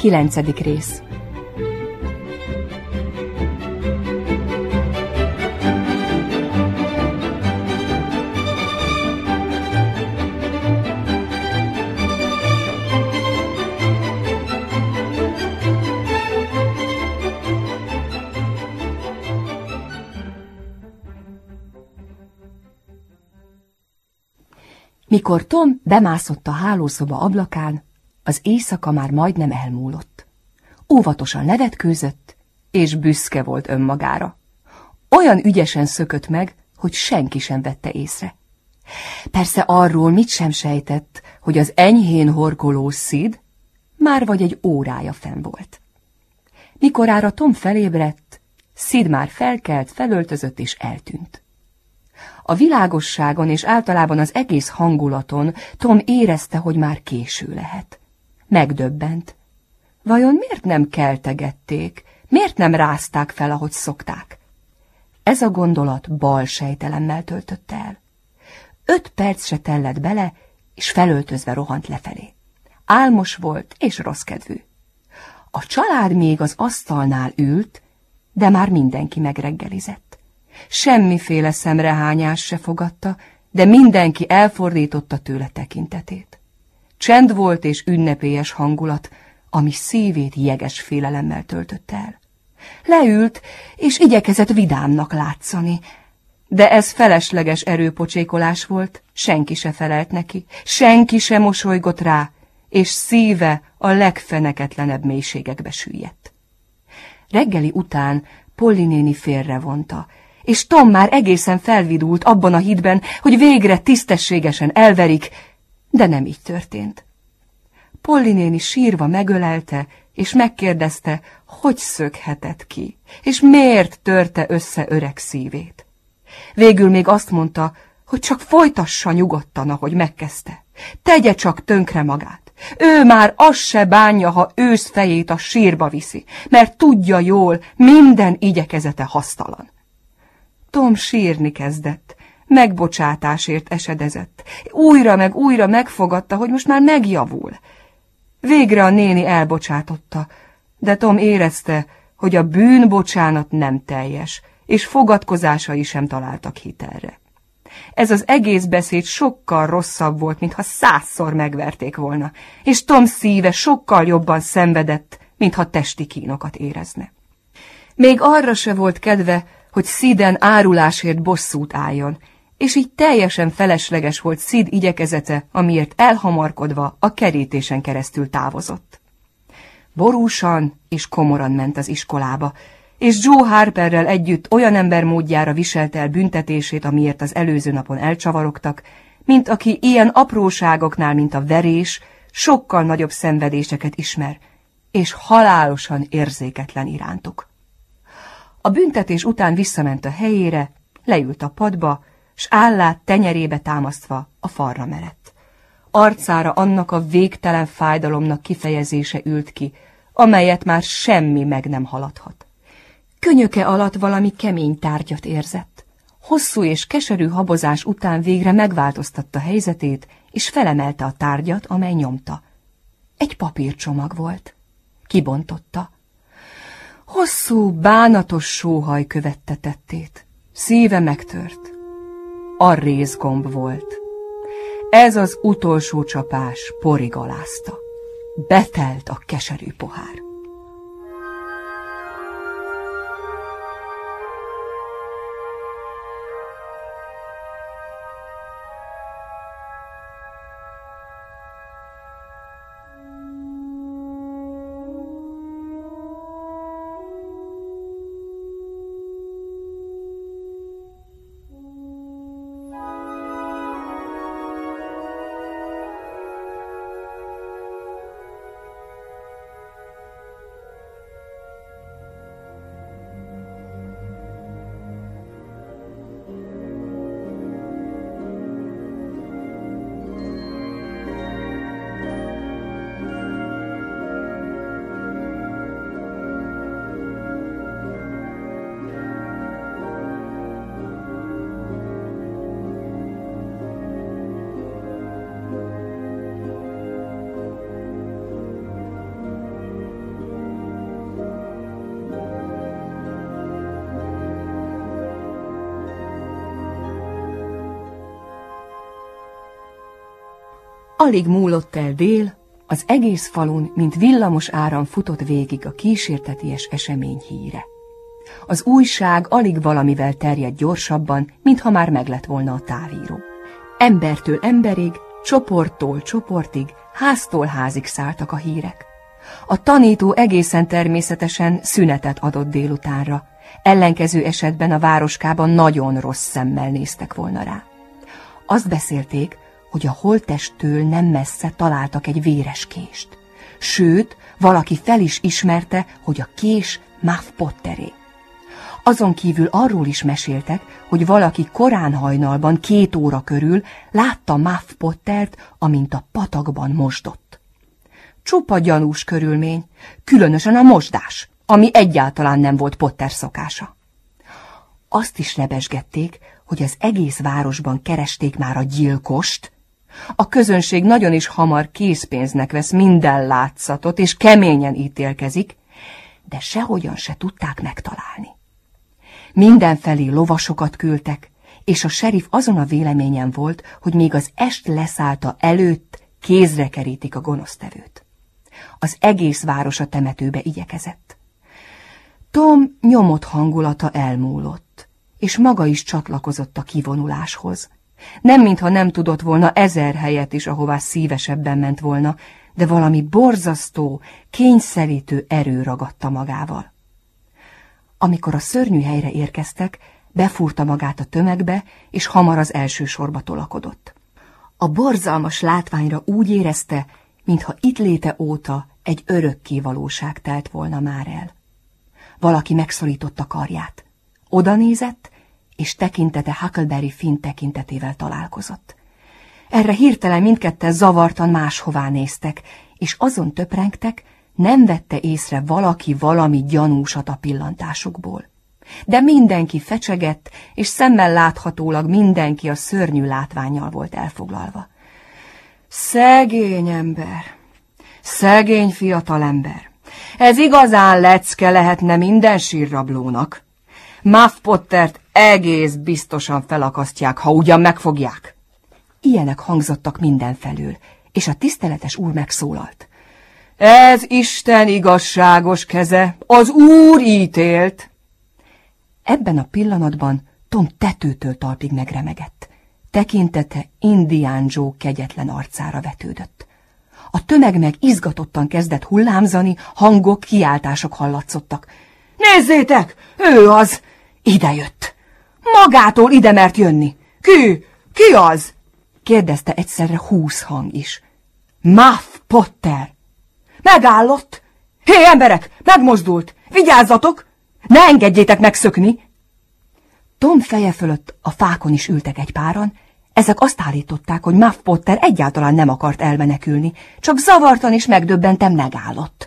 9. rész. Mikor Tom bemászott a hálószoba ablakán, az éjszaka már majdnem elmúlott. Óvatosan levetkőzött, és büszke volt önmagára. Olyan ügyesen szökött meg, hogy senki sem vette észre. Persze arról mit sem sejtett, hogy az enyhén horkoló Sid már vagy egy órája fenn volt. Mikorára Tom felébredt, Sid már felkelt, felöltözött és eltűnt. A világosságon és általában az egész hangulaton Tom érezte, hogy már késő lehet. Megdöbbent. Vajon miért nem keltegették, miért nem rázták fel, ahogy szokták? Ez a gondolat bal sejtelemmel töltötte el. 5 perc se tellett bele, és felöltözve rohant lefelé. Álmos volt és rosszkedvű. A család még az asztalnál ült, de már mindenki megreggelizett. Semmiféle szemrehányás se fogadta, de mindenki elfordította tőle tekintetét. Csend volt és ünnepélyes hangulat, ami szívét jeges félelemmel töltötte el. Leült, és igyekezett vidámnak látszani, de ez felesleges erőpocsékolás volt, senki se felelt neki, senki se mosolygott rá, és szíve a legfeneketlenebb mélységekbe süllyedt. Reggeli után Polly néni félrevonta, és Tom már egészen felvidult abban a hitben, hogy végre tisztességesen elverik, de nem így történt. Polly néni sírva megölelte, és megkérdezte, hogy szökhetett ki, és miért törte össze öreg szívét. Végül még azt mondta, hogy csak folytassa nyugodtan, ahogy megkezdte. Tegye csak tönkre magát. Ő már azt se bánja, ha ősz fejét a sírba viszi, mert tudja jól, minden igyekezete hasztalan. Tom sírni kezdett, megbocsátásért esedezett. Újra meg újra megfogadta, hogy most már megjavul. Végre a néni elbocsátotta, de Tom érezte, hogy a bűnbocsánat nem teljes, és fogadkozásai sem találtak hitelre. Ez az egész beszéd sokkal rosszabb volt, mintha 100-szor megverték volna, és Tom szíve sokkal jobban szenvedett, mintha testi kínokat érezne. Még arra se volt kedve, hogy Siden árulásért bosszút álljon, és így teljesen felesleges volt Sid igyekezete, amiért elhamarkodva a kerítésen keresztül távozott. Borúsan és komoran ment az iskolába, és Joe Harperrel együtt olyan ember módjára viselte el büntetését, amiért az előző napon elcsavarogtak, mint aki ilyen apróságoknál, mint a verés, sokkal nagyobb szenvedéseket ismer, és halálosan érzéketlen irántuk. A büntetés után visszament a helyére, leült a padba, s állát tenyerébe támasztva a falra merett. Arcára annak a végtelen fájdalomnak kifejezése ült ki, amelyet már semmi meg nem haladhat. Könyöke alatt valami kemény tárgyat érzett. Hosszú és keserű habozás után végre megváltoztatta helyzetét, és felemelte a tárgyat, amely nyomta. Egy papírcsomag volt. Kibontotta. Hosszú, bánatos sóhaj követte tettét. Szíve megtört. A rézgomb volt. Ez az utolsó csapás porig alázta. Betelt a keserű pohár. Alig múlott el dél, az egész falun, mint villamos áram futott végig a kísérteties esemény híre. Az újság alig valamivel terjedt gyorsabban, mintha már meglett volna a távíró. Embertől emberig, csoporttól csoportig, háztól házig szálltak a hírek. A tanító egészen természetesen szünetet adott délutánra, ellenkező esetben a városkában nagyon rossz szemmel néztek volna rá. Azt beszélték, hogy a holttesttől nem messze találtak egy véres kést. Sőt, valaki fel is ismerte, hogy a kés Muff Potteré. Azon kívül arról is meséltek, hogy valaki korán hajnalban 2 óra körül látta Muff Pottert, amint a patakban mosdott. Csupa gyanús körülmény, különösen a mosdás, ami egyáltalán nem volt Potter szokása. Azt is lebesgették, hogy az egész városban keresték már a gyilkost. A közönség nagyon is hamar készpénznek vesz minden látszatot, és keményen ítélkezik, de sehogyan se tudták megtalálni. Mindenfelé lovasokat küldtek, és a serif azon a véleményen volt, hogy még az est leszállta előtt kézre kerítik a gonosztevőt. Az egész város a temetőbe igyekezett. Tom nyomott hangulata elmúlott, és maga is csatlakozott a kivonuláshoz. Nem mintha nem tudott volna 1000 helyet is, ahová szívesebben ment volna, de valami borzasztó, kényszerítő erő ragadta magával. Amikor a szörnyű helyre érkeztek, befúrta magát a tömegbe, és hamar az első sorba tolakodott. A borzalmas látványra úgy érezte, mintha itt léte óta egy örökké valóság telt volna már el. Valaki megszorította karját. Oda nézett, és tekintete Huckleberry Finn tekintetével találkozott. Erre hirtelen mindketten zavartan máshová néztek, és azon töprengtek, nem vette észre valaki valami gyanúsat a pillantásukból. De mindenki fecsegett, és szemmel láthatólag mindenki a szörnyű látvánnyal volt elfoglalva. Szegény ember, szegény fiatalember, ez igazán lecke lehetne minden sírrablónak. Muff Pottert egész biztosan felakasztják, ha ugyan megfogják. Ilyenek hangzottak mindenfelől, és a tiszteletes úr megszólalt. Ez Isten igazságos keze, az Úr ítélt. Ebben a pillanatban Tom tetőtől talpig megremegett. Tekintete Indián Joe kegyetlen arcára vetődött. A tömeg meg izgatottan kezdett hullámzani, hangok, kiáltások hallatszottak. Nézzétek, ő az! Ide jött! Magától ide mert jönni! Ki az? Kérdezte egyszerre 20 hang is. Muff Potter! Megállott! Hé, emberek, megmozdult! Vigyázzatok! Ne engedjétek megszökni! Tom feje fölött a fákon is ültek egy páran, ezek azt állították, hogy Muff Potter egyáltalán nem akart elmenekülni, csak zavartan és megdöbbenten megállott.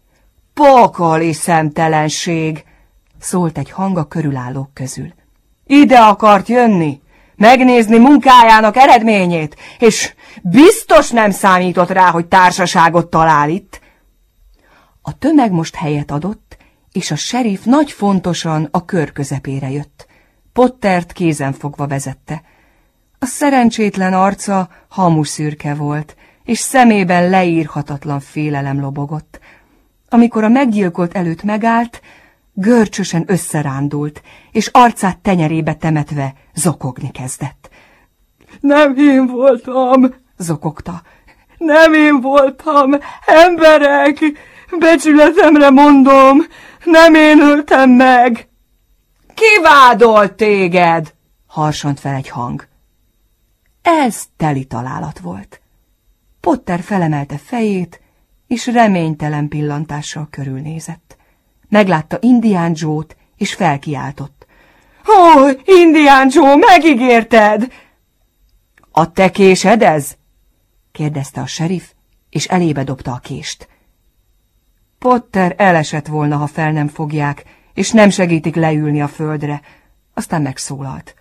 Pokoli szemtelenség! Szólt egy hang a körülállók közül. Ide akart jönni, megnézni munkájának eredményét, és biztos nem számított rá, hogy társaságot talál itt. A tömeg most helyet adott, és a serif nagy fontosan a kör közepére jött. Pottert kézen fogva vezette. A szerencsétlen arca hamuszürke volt, és szemében leírhatatlan félelem lobogott. Amikor a meggyilkolt előtt megállt, görcsösen összerándult, és arcát tenyerébe temetve zokogni kezdett. Nem én voltam, zokogta. Nem én voltam, emberek, becsületemre mondom, nem én öltem meg. Ki vádolt téged? Harsant fel egy hang. Ez teli találat volt. Potter felemelte fejét, és reménytelen pillantással körülnézett. Meglátta Indián Joe-t, és felkiáltott. Ó, Indián Joe, megígérted! A te késed ez? Kérdezte a serif, és elébe dobta a kést. Potter elesett volna, ha fel nem fogják, és nem segítik leülni a földre. Aztán megszólalt.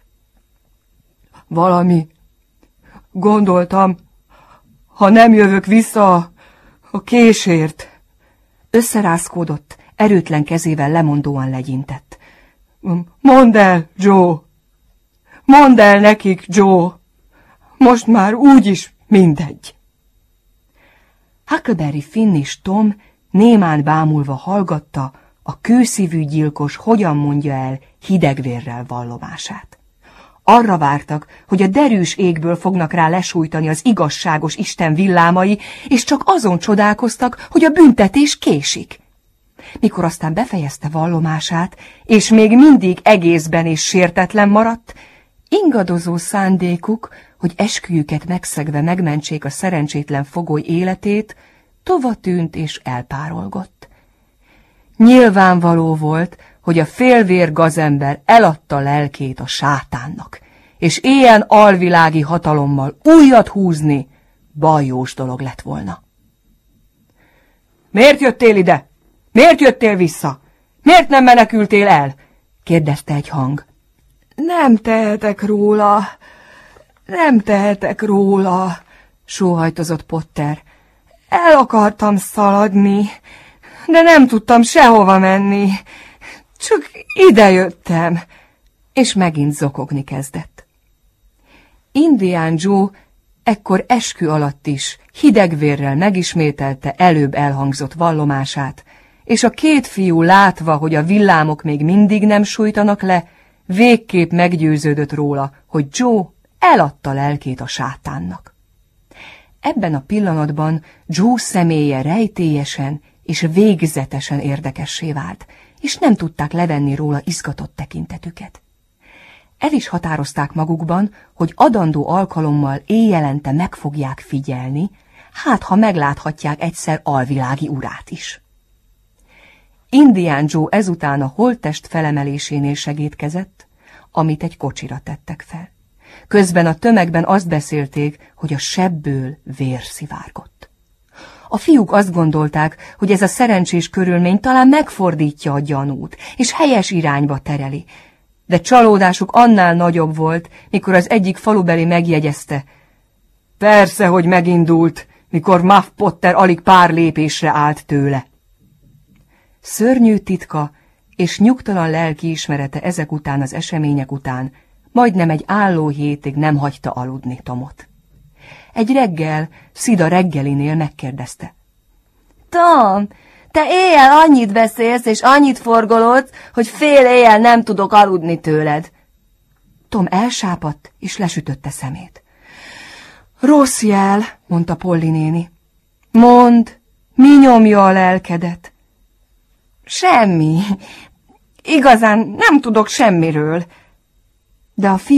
Valami. Gondoltam, ha nem jövök vissza a késért. Összerázkódott, erőtlen kezével lemondóan legyintett. Mondd el, Joe! Mondd el nekik, Joe! Most már úgyis mindegy. Huckleberry Finn és Tom némán bámulva hallgatta a kőszívű gyilkos hogyan mondja el hidegvérrel vallomását. Arra vártak, hogy a derűs égből fognak rá lesújtani az igazságos Isten villámai, és csak azon csodálkoztak, hogy a büntetés késik. Mikor aztán befejezte vallomását, és még mindig egészben és sértetlen maradt, ingadozó szándékuk, hogy esküjüket megszegve megmentsék a szerencsétlen fogoly életét, tovatűnt és elpárolgott. Nyilvánvaló volt, hogy a félvér gazember eladta lelkét a sátánnak, és ilyen alvilági hatalommal újat húzni bajós dolog lett volna. Miért jöttél ide? Miért jöttél vissza? Miért nem menekültél el? kérdezte egy hang. Nem tehetek róla, sóhajtozott Potter. El akartam szaladni, de nem tudtam sehova menni. Csak ide jöttem, és megint zokogni kezdett. Indián Joe ekkor eskü alatt is hidegvérrel megismételte előbb elhangzott vallomását, és a két fiú látva, hogy a villámok még mindig nem sújtanak le, végképp meggyőződött róla, hogy Joe eladta lelkét a sátánnak. Ebben a pillanatban Joe személye rejtélyesen és végzetesen érdekessé vált, és nem tudták levenni róla izgatott tekintetüket. El is határozták magukban, hogy adandó alkalommal éjjelente meg fogják figyelni, hát ha megláthatják egyszer alvilági urát is. Indián Joe ezután a holttest felemelésénél segédkezett, amit egy kocsira tettek fel. Közben a tömegben azt beszélték, hogy a sebből vér szivárgott. A fiúk azt gondolták, hogy ez a szerencsés körülmény talán megfordítja a gyanút, és helyes irányba tereli, de csalódásuk annál nagyobb volt, mikor az egyik falubeli megjegyezte. Persze, hogy megindult, mikor Muff Potter alig pár lépésre állt tőle. Szörnyű titka és nyugtalan lelkiismerete ezek után az események után majdnem egy álló hétig nem hagyta aludni Tomot. Egy reggel Szida reggelinél megkérdezte. Tom, te éjjel annyit beszélsz és annyit forgolódsz, hogy fél éjjel nem tudok aludni tőled. Tom elsápadt és lesütötte szemét. Rossz jel, mondta Polly néni. Mondd, mi nyomja a lelkedet? Semmi. Igazán nem tudok semmiről. De a fiú